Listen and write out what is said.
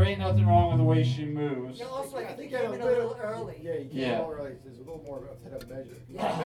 there ain't nothing wrong with the way she moves. Yeah, also, I think he got came in a little early. Yeah, he came Yeah. a little early, so there's a little more of a measure. Yeah.